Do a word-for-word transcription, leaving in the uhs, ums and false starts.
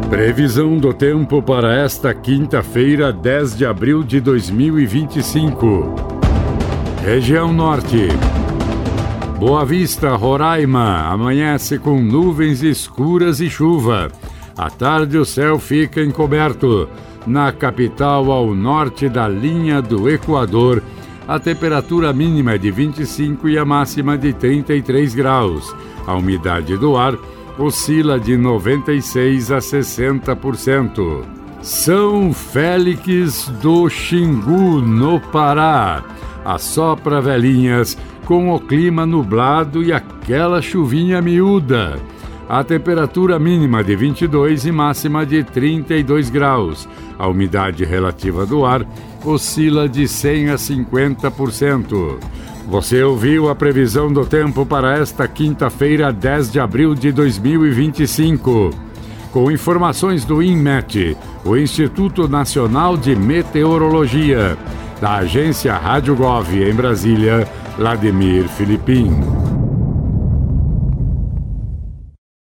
Previsão do tempo para esta quinta-feira, dez de abril de dois mil e vinte e cinco. Região Norte. Boa Vista, Roraima, amanhece com nuvens escuras e chuva. À tarde o céu fica encoberto. Na capital, ao norte da linha do Equador, a temperatura mínima é de vinte e cinco e a máxima de trinta e três graus. A umidade do ar oscila de noventa e seis a sessenta por cento. São Félix do Xingu, no Pará. Assopra velhinhas com o clima nublado e aquela chuvinha miúda. A temperatura mínima de vinte e dois e máxima de trinta e dois graus. A umidade relativa do ar oscila de cem a cinquenta por cento. Você ouviu a previsão do tempo para esta quinta-feira, dez de abril de dois mil e vinte e cinco. Com informações do INMET, o Instituto Nacional de Meteorologia, da agência Rádio Gov em Brasília, Vladimir Filipim.